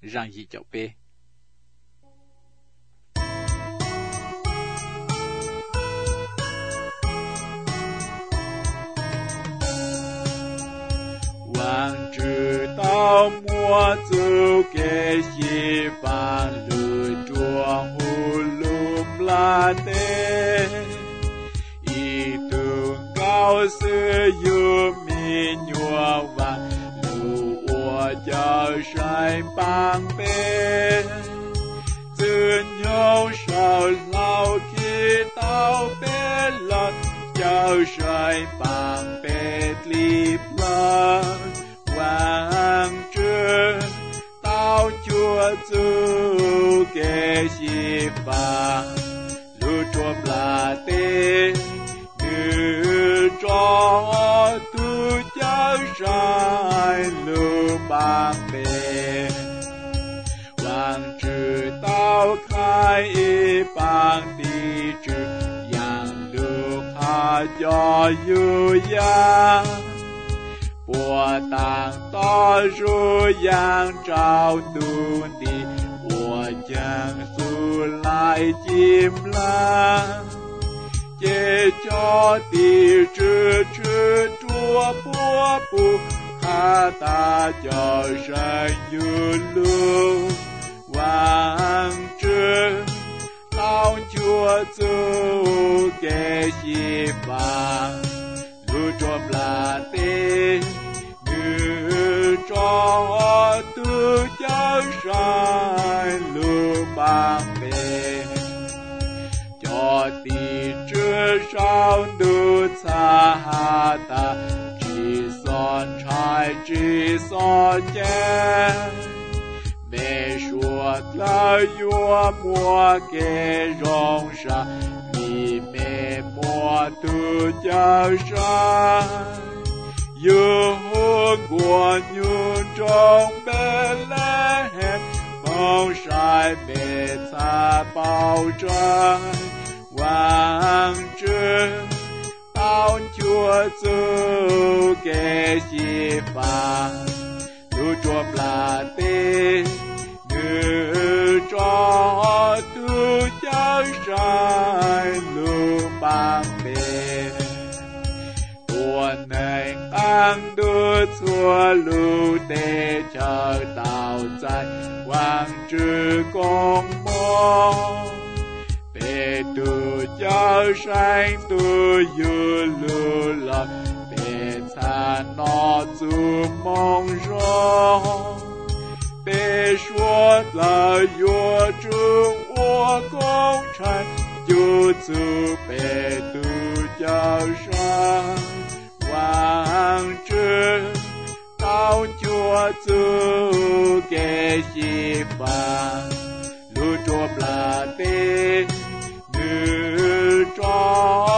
rằng gì chậu bê. Hoàng trừ tao mua chú kê xì vàng lùi chùa hù lùm la tê. Ý tưởng cao sư yu mi nhua vàng lù ua cho sai bang bê. Từ nhau sao lao khi tao bê lật cho sai bang bê lịp lật. Hoàng trừ tao chúa chú kê xì vàng lù chùa là tê. Ngư cho tu cháu sai lù bang bê. Hoàng trừ tao khai y bang đi trừ yang lù hạ cho yu yang. Bùa tàng to ru yang trao tu đi. Bùa chẳng su lại chim lang. Chế cho tì trừ trừ chúa bùa bù. Khá ta cho sang yu lưu. Hoàng trừ tao chúa chú kê xì vàng lù trộm là tê. Ngư cho tu cháu sai lù bang bê. Cho tì trừ sao đu xa hạ ta. Chỉ son trai chỉ son chén. Mẹ suốt là yua mua kê rong sa. Vì mẹ mua tu cháu sai. Yêu hôn của nhung trong bê lê hẹn. Mong sai mẹ xa bao trái. Hoàng trừ tao chúa chú kê xì vàng lù chùa là tê. Ngư cho tu cháu sai lù bang bê. Tuần này ăn đưa xua lù tê chờ tạo dài. Hoàng trừ con mô bê tu cháu sai tu yu lù lạc. Bê xa nó chú mong rô. Bê suốt là yua chú ua công trai. Yu chú bê tu cháu sai. Hoàng trừ tao chúa chú kê xì vàng lù chùa là tê. Ngư cho